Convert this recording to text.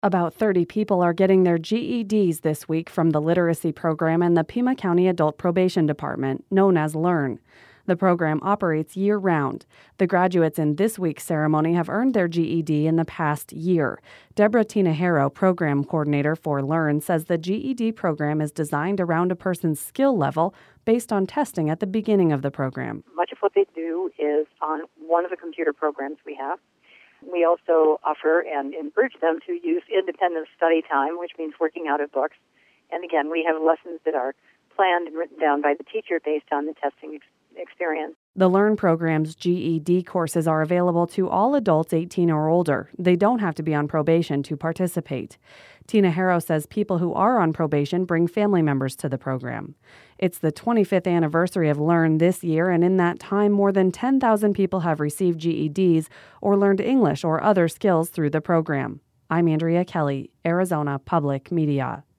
About 30 people are getting their GEDs this week from the Literacy Program and the Pima County Adult Probation Department, known as LEARN. The program operates year-round. The graduates in this week's ceremony have earned their GED in the past year. Deborah Tinajero, program coordinator for LEARN, says the GED program is designed around a person's skill level based on testing at the beginning of the program. Much of what they do is on one of the computer programs we have. We also offer and encourage them to use independent study time, which means working out of books. And again, we have lessons that are planned and written down by the teacher based on the testing experience. The LEARN program's GED courses are available to all adults 18 or older. They don't have to be on probation to participate. Tinajero says people who are on probation bring family members to the program. It's the 25th anniversary of LEARN this year, and in that time, more than 10,000 people have received GEDs or learned English or other skills through the program. I'm Andrea Kelly, Arizona Public Media.